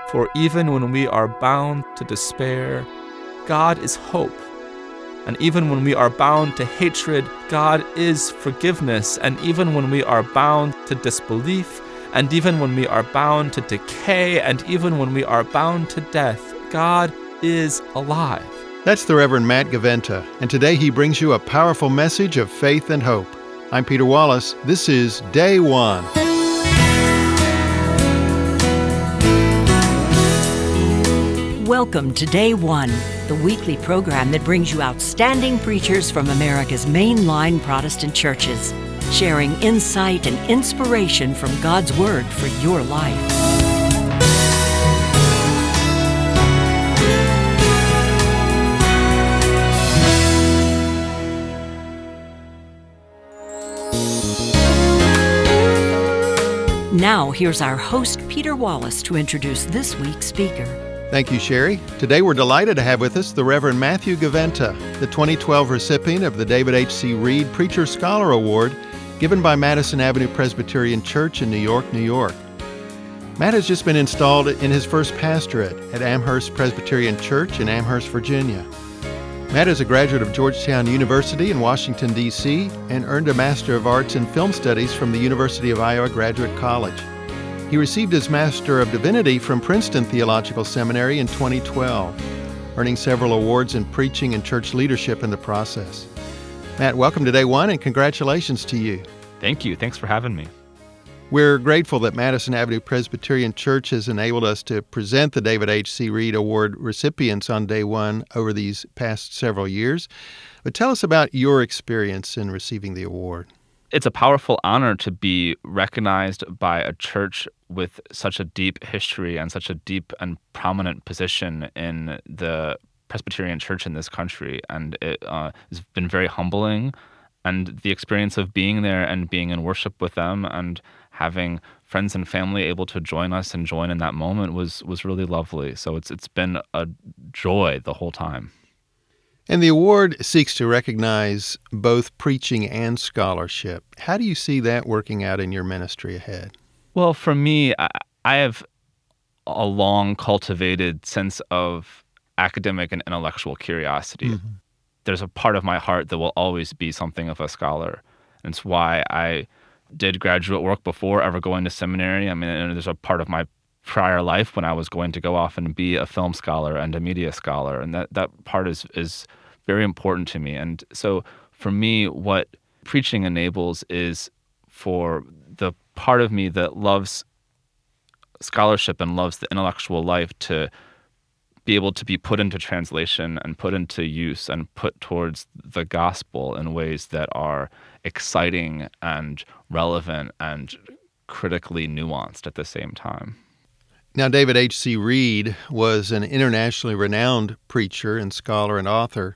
For even when we are bound to despair, God is hope. And even when we are bound to hatred, God is forgiveness. And even when we are bound to disbelief, and even when we are bound to decay, and even when we are bound to death, God is alive. That's the Reverend Matt Gaventa, and today he brings you a powerful message of faith and hope. I'm Peter Wallace. This is Day One. Welcome to Day One, the weekly program that brings you outstanding preachers from America's mainline Protestant churches, sharing insight and inspiration from God's Word for your life. Now, here's our host, Peter Wallace, to introduce this week's speaker. Thank you, Sherry. Today we're delighted to have with us the Reverend Matthew Gaventa, the 2012 recipient of the David H.C. Reed Preacher Scholar Award given by Madison Avenue Presbyterian Church in New York, New York. Matt has just been installed in his first pastorate at Amherst Presbyterian Church in Amherst, Virginia. Matt is a graduate of Georgetown University in Washington, D.C., and earned a Master of Arts in Film Studies from the University of Iowa Graduate College. He received his Master of Divinity from Princeton Theological Seminary in 2012, earning several awards in preaching and church leadership in the process. Matt, welcome to Day One, and congratulations to you. Thank you. Thanks for having me. We're grateful that Madison Avenue Presbyterian Church has enabled us to present the David H.C. Reed Award recipients on Day One over these past several years. But tell us about your experience in receiving the award. It's a powerful honor to be recognized by a church with such a deep history and such a deep and prominent position in the Presbyterian church in this country. And it has been very humbling. And the experience of being there and being in worship with them and having friends and family able to join us and join in that moment was really lovely. So it's been a joy the whole time. And the award seeks to recognize both preaching and scholarship. How do you see that working out in your ministry ahead? Well, for me, I have a long cultivated sense of academic and intellectual curiosity. Mm-hmm. There's a part of my heart that will always be something of a scholar. And it's why I did graduate work before ever going to seminary. I mean, and there's a part of my prior life when I was going to go off and be a film scholar and a media scholar. And that part is very important to me. And so for me, what preaching enables is for the part of me that loves scholarship and loves the intellectual life to be able to be put into translation and put into use and put towards the gospel in ways that are exciting and relevant and critically nuanced at the same time. Now, David H.C. Reed was an internationally renowned preacher and scholar and author.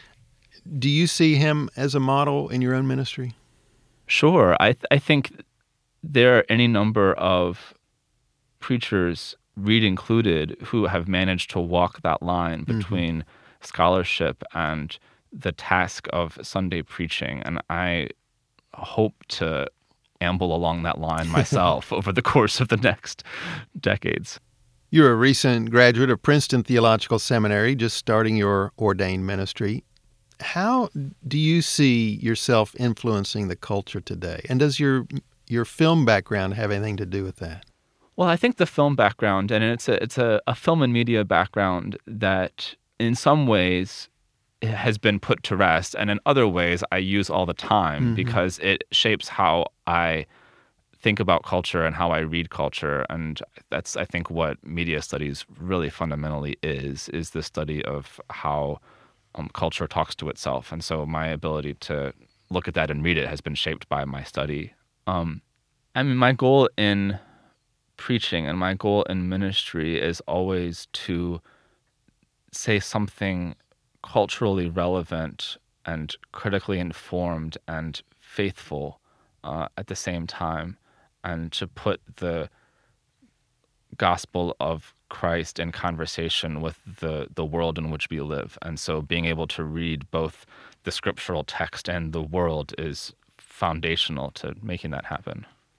Do you see him as a model in your own ministry? Sure. I think there are any number of preachers, Reed included, who have managed to walk that line between scholarship and the task of Sunday preaching. And I hope to amble along that line myself over the course of the next decades. You're a recent graduate of Princeton Theological Seminary, just starting your ordained ministry. How do you see yourself influencing the culture today? And does your film background have anything to do with that? Well, I think the film background, and it's a film and media background that in some ways has been put to rest, and in other ways I use all the time because it shapes how I think about culture and how I read culture. And that's, I think, what media studies really fundamentally is the study of how culture talks to itself. And so my ability to look at that and read it has been shaped by my study. My goal in preaching and my goal in ministry is always to say something culturally relevant and critically informed and faithful at the same time, and to put the gospel of Christ in conversation with the world in which we live. And so being able to read both the scriptural text and the world is foundational to making that happen.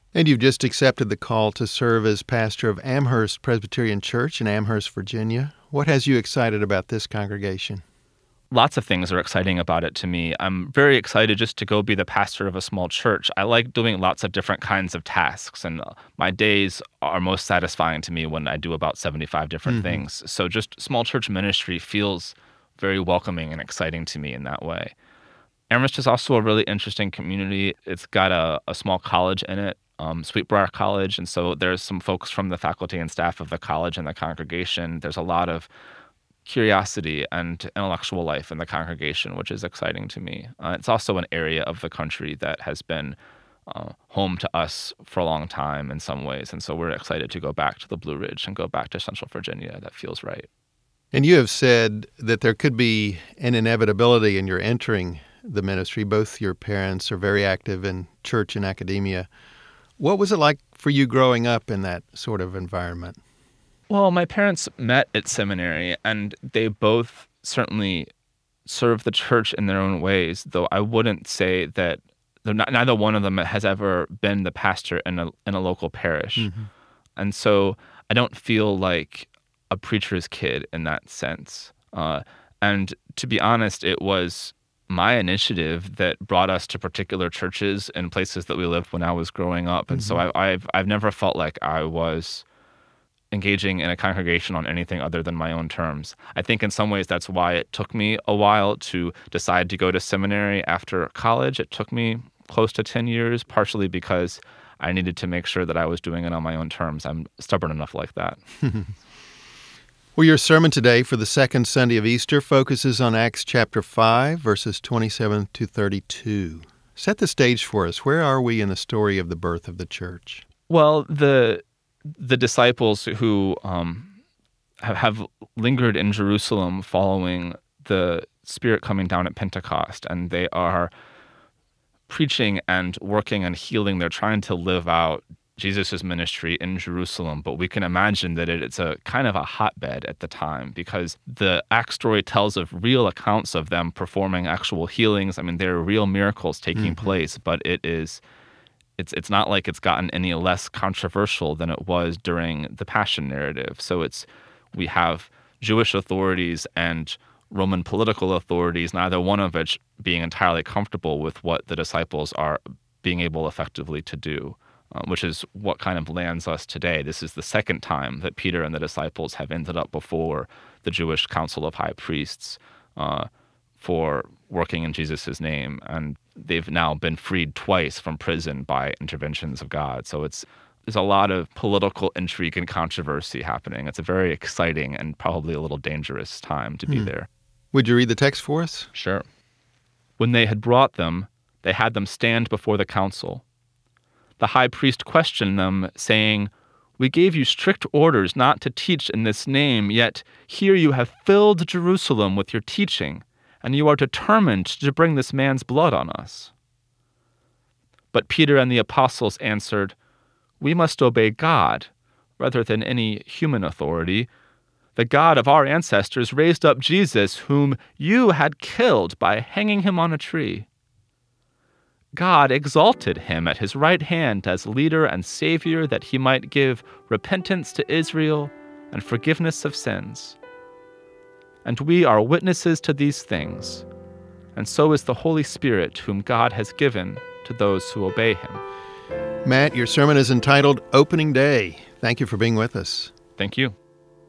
And you've just accepted the call to serve as pastor of Amherst Presbyterian Church in Amherst, Virginia. What has you excited about this congregation? Lots of things are exciting about it to me. I'm very excited just to go be the pastor of a small church. I like doing lots of different kinds of tasks, and my days are most satisfying to me when I do about 75 different things. So just small church ministry feels very welcoming and exciting to me in that way. Amherst is also a really interesting community. It's got a small college in it, Sweetbriar College, and so there's some folks from the faculty and staff of the college and the congregation. There's a lot of curiosity and intellectual life in the congregation, which is exciting to me. It's also an area of the country that has been home to us for a long time in some ways, and so we're excited to go back to the Blue Ridge and go back to Central Virginia. That feels right. And you have said that there could be an inevitability in your entering the ministry. Both your parents are very active in church and academia. What was it like for you growing up in that sort of environment? Well, my parents met at seminary, and they both certainly served the church in their own ways, though I wouldn't say that neither one of them has ever been the pastor in a local parish. And so I don't feel like a preacher's kid in that sense. And to be honest, it was my initiative that brought us to particular churches in places that we lived when I was growing up. And so I've never felt like I was engaging in a congregation on anything other than my own terms. I think in some ways that's why it took me a while to decide to go to seminary after college. It took me close to 10 years, partially because I needed to make sure that I was doing it on my own terms. I'm stubborn enough like that. Well, your sermon today for the second Sunday of Easter focuses on Acts chapter 5, verses 27 to 32. Set the stage for us. Where are we in the story of the birth of the church? Well, the disciples who have lingered in Jerusalem following the Spirit coming down at Pentecost, and they are preaching and working and healing. They're trying to live out Jesus' ministry in Jerusalem, but we can imagine that it's a kind of a hotbed at the time, because the Acts story tells of real accounts of them performing actual healings. I mean, there are real miracles taking place, but it's not like it's gotten any less controversial than it was during the Passion narrative. So we have Jewish authorities and Roman political authorities, neither one of which being entirely comfortable with what the disciples are being able effectively to do. Which is what kind of lands us today. This is the second time that Peter and the disciples have ended up before the Jewish Council of High Priests for working in Jesus' name, and they've now been freed twice from prison by interventions of God. So there's a lot of political intrigue and controversy happening. It's a very exciting and probably a little dangerous time to be there. Would you read the text for us? Sure. When they had brought them, they had them stand before the council. The high priest questioned them, saying, "We gave you strict orders not to teach in this name, yet here you have filled Jerusalem with your teaching, and you are determined to bring this man's blood on us." But Peter and the apostles answered, "We must obey God rather than any human authority. The God of our ancestors raised up Jesus, whom you had killed by hanging him on a tree. God exalted him at his right hand as leader and savior, that he might give repentance to Israel and forgiveness of sins. And we are witnesses to these things, and so is the Holy Spirit, whom God has given to those who obey him." Matt, your sermon is entitled Opening Day. Thank you for being with us. Thank you.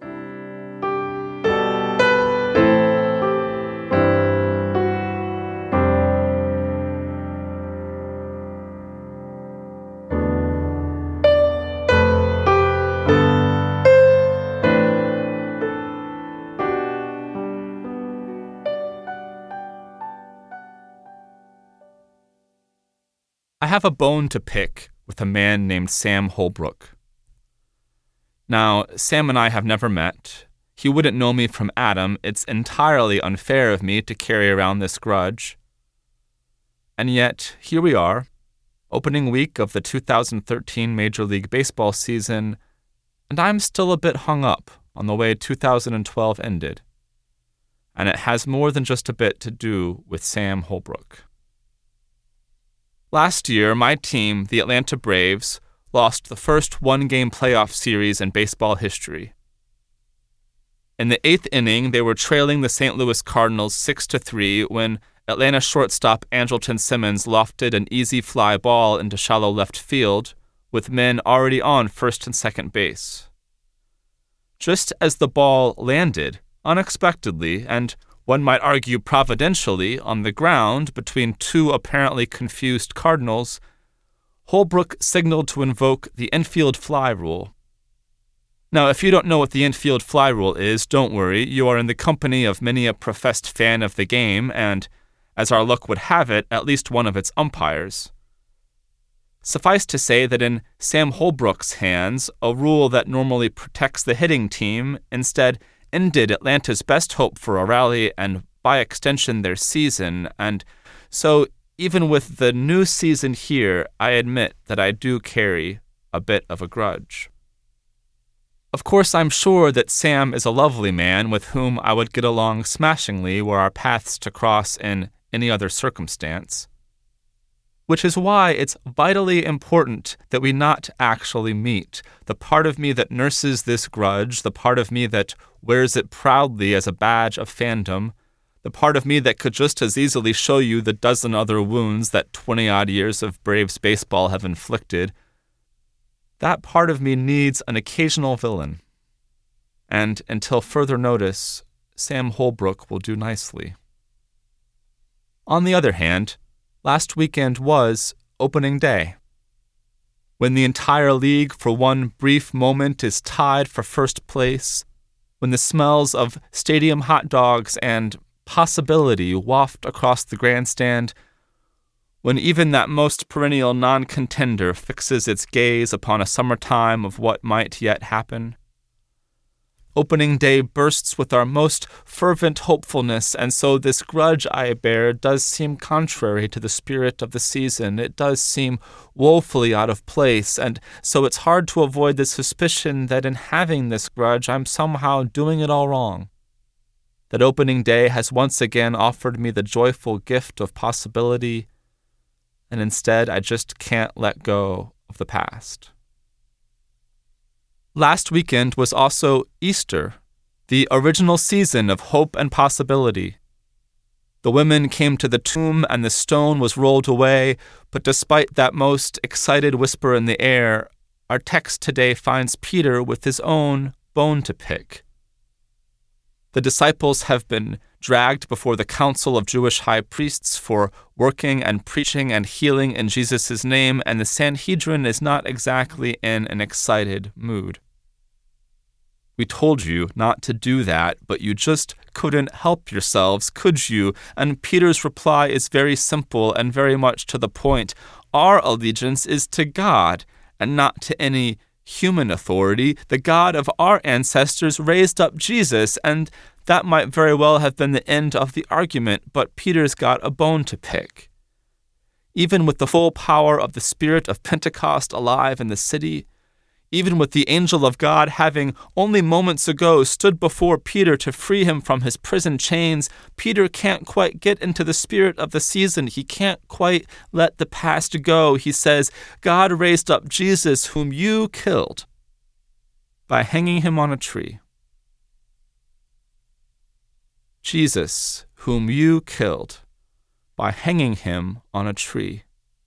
I have a bone to pick with a man named Sam Holbrook. Now, Sam and I have never met. He wouldn't know me from Adam. It's entirely unfair of me to carry around this grudge. And yet, here we are, opening week of the 2013 Major League Baseball season, and I'm still a bit hung up on the way 2012 ended. And it has more than just a bit to do with Sam Holbrook. Last year, my team, the Atlanta Braves, lost the first one-game playoff series in baseball history. In the 8th inning, they were trailing the St. Louis Cardinals 6-3 when Atlanta shortstop Andrelton Simmons lofted an easy fly ball into shallow left field, with men already on first and second base. Just as the ball landed, unexpectedly, and one might argue providentially, on the ground between two apparently confused Cardinals, Holbrook signaled to invoke the infield fly rule. Now, if you don't know what the infield fly rule is, don't worry. You are in the company of many a professed fan of the game and, as our luck would have it, at least one of its umpires. Suffice to say that in Sam Holbrook's hands, a rule that normally protects the hitting team instead ended Atlanta's best hope for a rally and, by extension, their season. And so, even with the new season here, I admit that I do carry a bit of a grudge. Of course, I'm sure that Sam is a lovely man with whom I would get along smashingly were our paths to cross in any other circumstance. Which is why it's vitally important that we not actually meet. The part of me that nurses this grudge, the part of me that wears it proudly as a badge of fandom, the part of me that could just as easily show you the dozen other wounds that 20-odd years of Braves baseball have inflicted, that part of me needs an occasional villain. And until further notice, Sam Holbrook will do nicely. On the other hand, last weekend was opening day. When the entire league for one brief moment is tied for first place, when the smells of stadium hot dogs and possibility waft across the grandstand, when even that most perennial non-contender fixes its gaze upon a summertime of what might yet happen. Opening day bursts with our most fervent hopefulness, and so this grudge I bear does seem contrary to the spirit of the season. It does seem woefully out of place, and so it's hard to avoid the suspicion that in having this grudge I'm somehow doing it all wrong. That opening day has once again offered me the joyful gift of possibility, and instead I just can't let go of the past. Last weekend was also Easter, the original season of hope and possibility. The women came to the tomb and the stone was rolled away, but despite that most excited whisper in the air, our text today finds Peter with his own bone to pick. The disciples have been dragged before the council of Jewish high priests for working and preaching and healing in Jesus' name, and the Sanhedrin is not exactly in an excited mood. We told you not to do that, but you just couldn't help yourselves, could you? And Peter's reply is very simple and very much to the point. Our allegiance is to God and not to any human authority. The God of our ancestors raised up Jesus, and that might very well have been the end of the argument, but Peter's got a bone to pick. Even with the full power of the Spirit of Pentecost alive in the city, even with the angel of God having only moments ago stood before Peter to free him from his prison chains, Peter can't quite get into the spirit of the season. He can't quite let the past go. He says, God raised up Jesus, whom you killed, by hanging him on a tree. Jesus, whom you killed, by hanging him on a tree.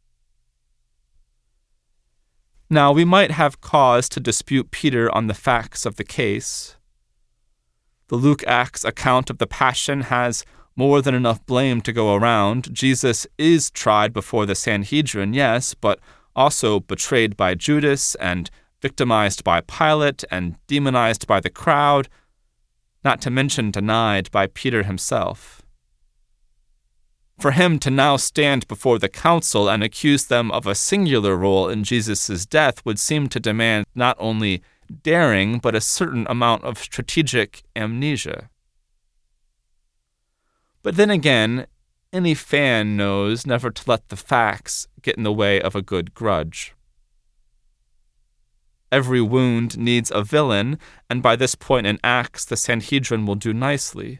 Now, we might have cause to dispute Peter on the facts of the case. The Luke Acts account of the Passion has more than enough blame to go around. Jesus is tried before the Sanhedrin, yes, but also betrayed by Judas and victimized by Pilate and demonized by the crowd, not to mention denied by Peter himself. For him to now stand before the council and accuse them of a singular role in Jesus' death would seem to demand not only daring, but a certain amount of strategic amnesia. But then again, any fan knows never to let the facts get in the way of a good grudge. Every wound needs a villain, and by this point in Acts, the Sanhedrin will do nicely.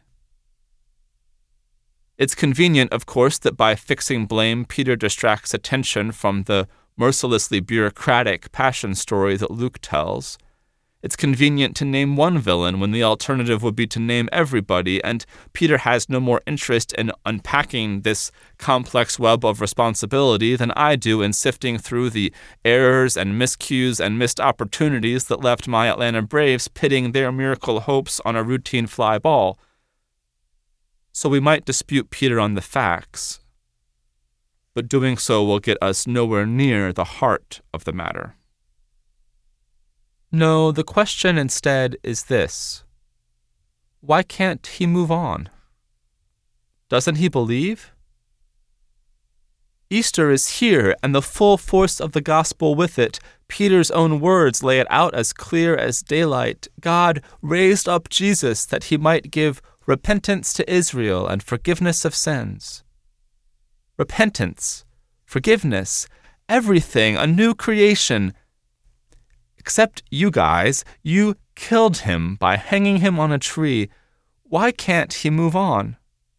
It's convenient, of course, that by fixing blame, Peter distracts attention from the mercilessly bureaucratic passion story that Luke tells. It's convenient to name one villain when the alternative would be to name everybody, and Peter has no more interest in unpacking this complex web of responsibility than I do in sifting through the errors and miscues and missed opportunities that left my Atlanta Braves pitting their miracle hopes on a routine fly ball. So we might dispute Peter on the facts, but doing so will get us nowhere near the heart of the matter. No, the question instead is this: why can't he move on? Doesn't he believe? Easter is here, and the full force of the gospel with it. Peter's own words lay it out as clear as daylight. God raised up Jesus that he might give repentance to Israel and forgiveness of sins. Repentance, forgiveness, everything, a new creation. Except you guys, you killed him by hanging him on a tree. Why can't he move on?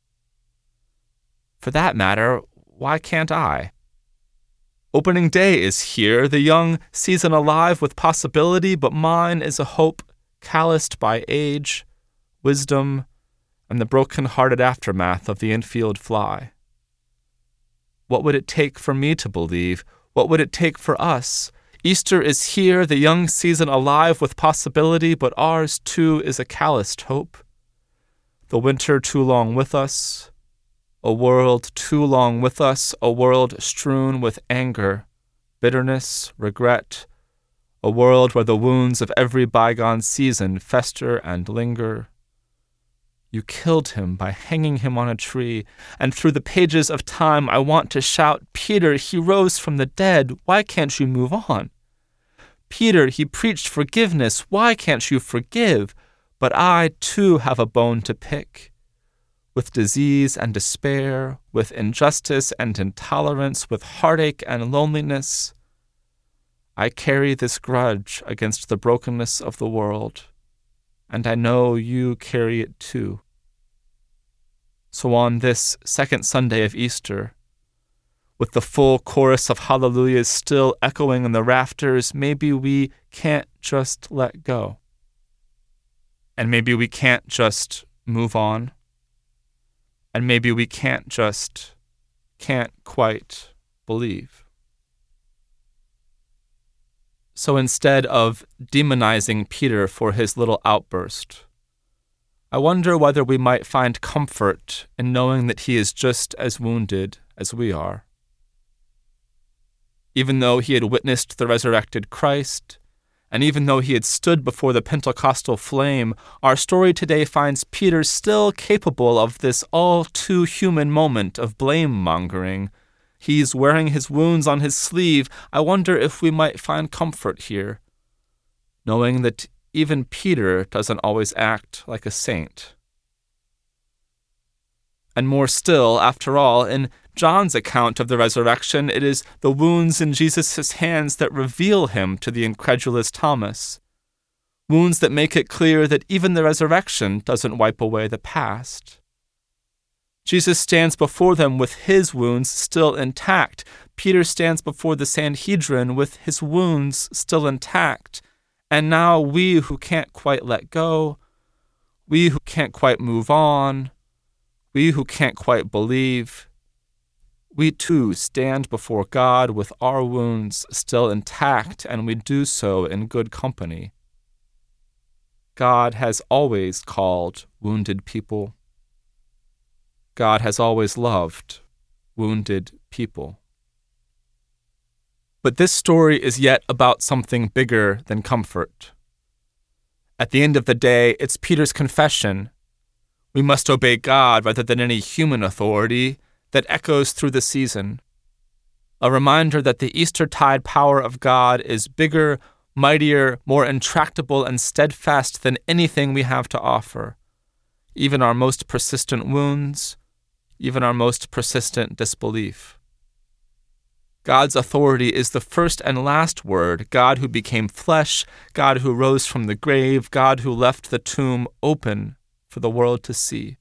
For that matter, why can't I? Opening day is here, the young season alive with possibility, but mine is a hope calloused by age, wisdom, and the broken-hearted aftermath of the infield fly. What would it take for me to believe? What would it take for us? Easter is here, the young season alive with possibility, but ours too is a calloused hope. The winter too long with us, a world too long with us, a world strewn with anger, bitterness, regret, a world where the wounds of every bygone season fester and linger. You killed him by hanging him on a tree, and through the pages of time I want to shout, Peter, he rose from the dead, why can't you move on? Peter, he preached forgiveness, why can't you forgive? But I, too, have a bone to pick. With disease and despair, with injustice and intolerance, with heartache and loneliness, I carry this grudge against the brokenness of the world, and I know you carry it too. So on this second Sunday of Easter, with the full chorus of hallelujahs still echoing in the rafters, maybe we can't just let go. And maybe we can't just move on. And maybe we can't quite believe. So instead of demonizing Peter for his little outburst, I wonder whether we might find comfort in knowing that he is just as wounded as we are. Even though he had witnessed the resurrected Christ, and even though he had stood before the Pentecostal flame, our story today finds Peter still capable of this all-too-human moment of blame-mongering. He's wearing his wounds on his sleeve. I wonder if we might find comfort here, knowing that even Peter doesn't always act like a saint. And more still, after all, in John's account of the resurrection, it is the wounds in Jesus' hands that reveal him to the incredulous Thomas. Wounds that make it clear that even the resurrection doesn't wipe away the past. Jesus stands before them with his wounds still intact. Peter stands before the Sanhedrin with his wounds still intact. And now we who can't quite let go, we who can't quite move on, we who can't quite believe, we too stand before God with our wounds still intact, and we do so in good company. God has always called wounded people. God has always loved wounded people. But this story is yet about something bigger than comfort. At the end of the day, it's Peter's confession. We must obey God rather than any human authority that echoes through the season. A reminder that the Eastertide power of God is bigger, mightier, more intractable and steadfast than anything we have to offer. Even our most persistent wounds, even our most persistent disbelief. God's authority is the first and last word, God who became flesh, God who rose from the grave, God who left the tomb open for the world to see.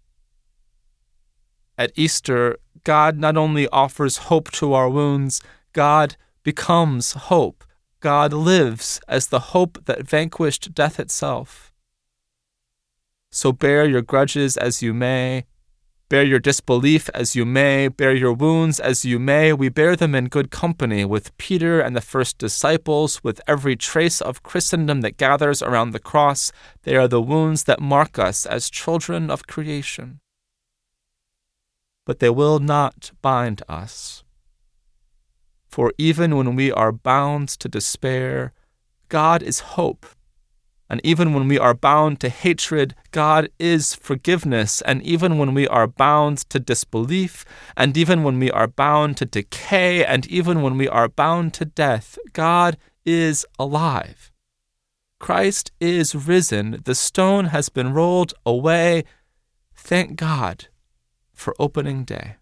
At Easter, God not only offers hope to our wounds, God becomes hope. God lives as the hope that vanquished death itself. So bear your grudges as you may, bear your disbelief as you may, bear your wounds as you may, we bear them in good company with Peter and the first disciples, with every trace of Christendom that gathers around the cross. They are the wounds that mark us as children of creation. But they will not bind us. For even when we are bound to despair, God is hope. And even when we are bound to hatred, God is forgiveness. And even when we are bound to disbelief, and even when we are bound to decay, and even when we are bound to death, God is alive. Christ is risen. The stone has been rolled away. Thank God for opening day.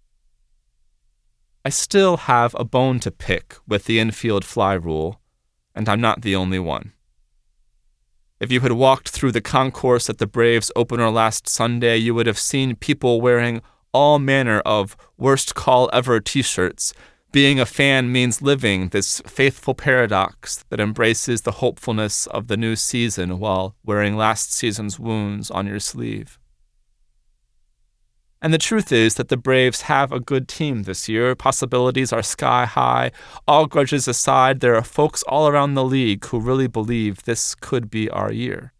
I still have a bone to pick with the infield fly rule, and I'm not the only one. If you had walked through the concourse at the Braves opener last Sunday, you would have seen people wearing all manner of worst call ever t-shirts. Being a fan means living this faithful paradox that embraces the hopefulness of the new season while wearing last season's wounds on your sleeve. And the truth is that the Braves have a good team this year. Possibilities are sky high. All grudges aside, there are folks all around the league who really believe this could be our year.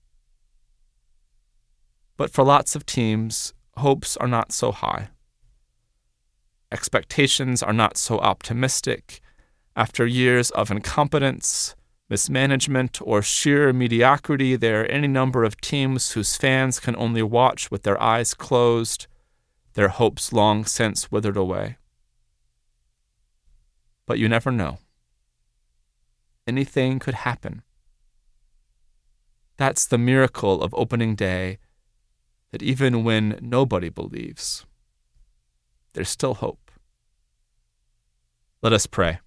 But for lots of teams, hopes are not so high. Expectations are not so optimistic. After years of incompetence, mismanagement, or sheer mediocrity, there are any number of teams whose fans can only watch with their eyes closed, their hopes long since withered away. But you never know. Anything could happen. That's the miracle of opening day, that even when nobody believes, there's still hope. Let us pray.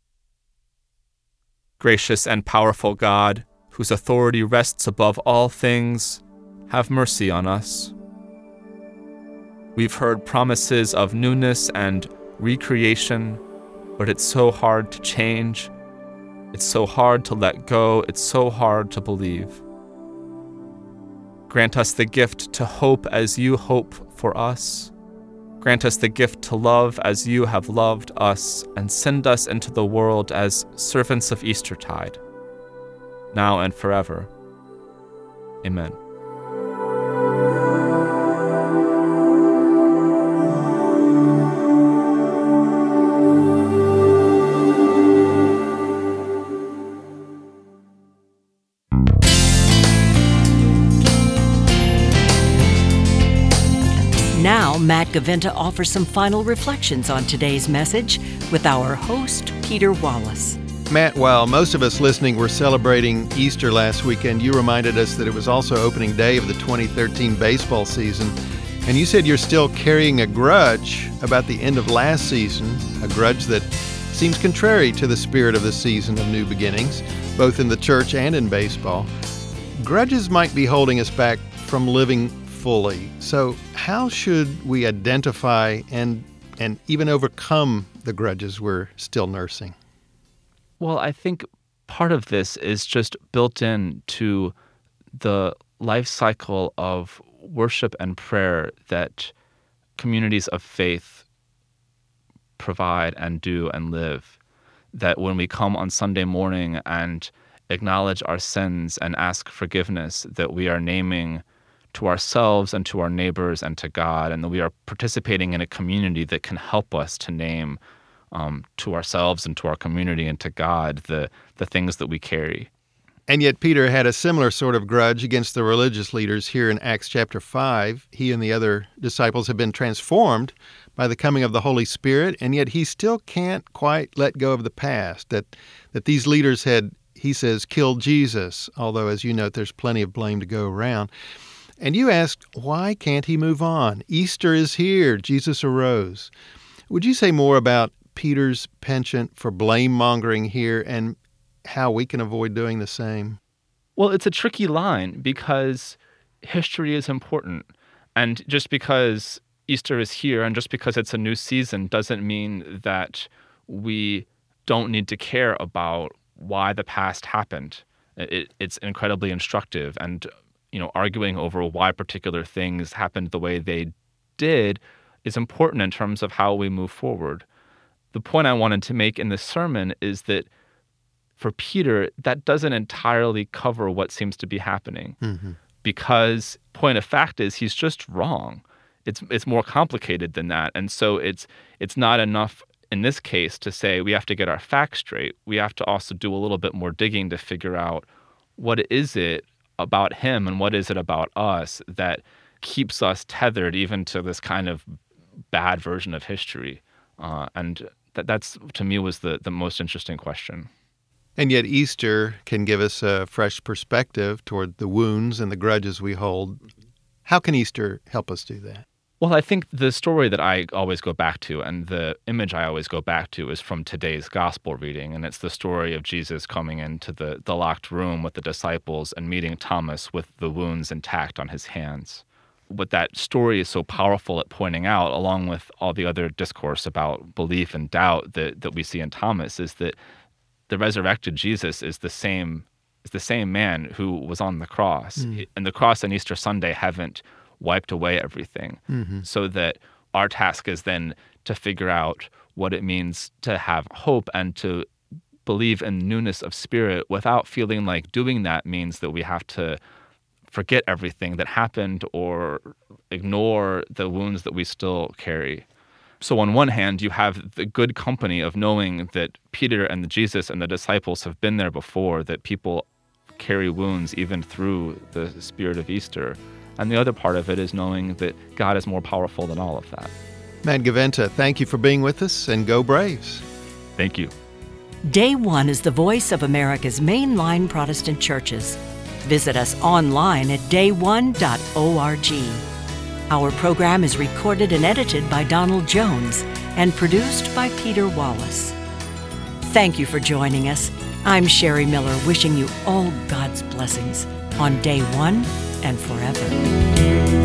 Gracious and powerful God, whose authority rests above all things, have mercy on us. We've heard promises of newness and recreation, but it's so hard to change. It's so hard to let go. It's so hard to believe. Grant us the gift to hope as you hope for us. Grant us the gift to love as you have loved us, and send us into the world as servants of Eastertide, now and forever. Amen. Now, Matt Gaventa offers some final reflections on today's message with our host, Peter Wallace. Matt, while most of us listening were celebrating Easter last weekend, you reminded us that it was also opening day of the 2013 baseball season. And you said you're still carrying a grudge about the end of last season, a grudge that seems contrary to the spirit of the season of new beginnings, both in the church and in baseball. Grudges might be holding us back from living fully. So how should we identify and even overcome the grudges we're still nursing? Well, I think part of this is just built into the life cycle of worship and prayer that communities of faith provide and do and live. That when we come on Sunday morning and acknowledge our sins and ask forgiveness, that we are naming to ourselves and to our neighbors and to God, and that we are participating in a community that can help us to name to ourselves and to our community and to God the things that we carry. And yet Peter had a similar sort of grudge against the religious leaders here in Acts chapter 5. He and the other disciples have been transformed by the coming of the Holy Spirit, and yet he still can't quite let go of the past, that these leaders had, he says, killed Jesus, although, as you note, there's plenty of blame to go around. And you asked, why can't he move on? Easter is here. Jesus arose. Would you say more about Peter's penchant for blame-mongering here and how we can avoid doing the same? Well, it's a tricky line because history is important. And just because Easter is here and just because it's a new season doesn't mean that we don't need to care about why the past happened. It's incredibly instructive, and arguing over why particular things happened the way they did is important in terms of how we move forward. The point I wanted to make in this sermon is that for Peter, that doesn't entirely cover what seems to be happening, because point of fact is he's just wrong. It's more complicated than that, and so it's not enough in this case to say we have to get our facts straight. We have to also do a little bit more digging to figure out what is it about him and what is it about us that keeps us tethered even to this kind of bad version of history. And that's, to me, was the most interesting question. And yet Easter can give us a fresh perspective toward the wounds and the grudges we hold. How can Easter help us do that? Well, I think the story that I always go back to and the image I always go back to is from today's gospel reading, and it's the story of Jesus coming into the locked room with the disciples and meeting Thomas with the wounds intact on his hands. What that story is so powerful at pointing out, along with all the other discourse about belief and doubt that we see in Thomas, is that the resurrected Jesus is the same man who was on the cross. And the cross and Easter Sunday haven't wiped away everything. So that our task is then to figure out what it means to have hope and to believe in newness of spirit without feeling like doing that means that we have to forget everything that happened or ignore the wounds that we still carry. So on one hand, you have the good company of knowing that Peter and Jesus and the disciples have been there before, that people carry wounds even through the spirit of Easter. And the other part of it is knowing that God is more powerful than all of that. Matt Gaventa, thank you for being with us, and go Braves. Thank you. Day One is the voice of America's mainline Protestant churches. Visit us online at dayone.org. Our program is recorded and edited by Donald Jones and produced by Peter Wallace. Thank you for joining us. I'm Sherry Miller, wishing you all God's blessings on Day One and forever.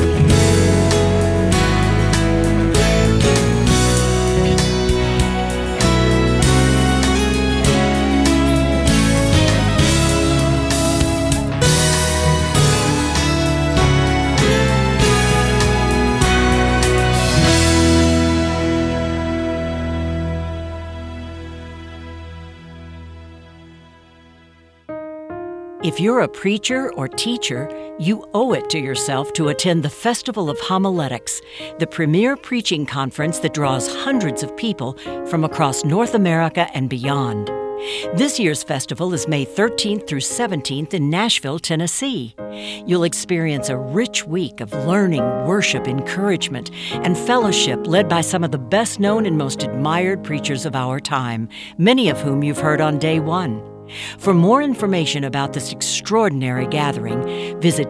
If you're a preacher or teacher, you owe it to yourself to attend the Festival of Homiletics, the premier preaching conference that draws hundreds of people from across North America and beyond. This year's festival is May 13th through 17th in Nashville, Tennessee. You'll experience a rich week of learning, worship, encouragement, and fellowship led by some of the best-known and most admired preachers of our time, many of whom you've heard on Day One. For more information about this extraordinary gathering, visit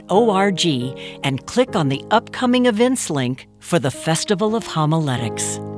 dayone.org and click on the upcoming events link for the Festival of Homiletics.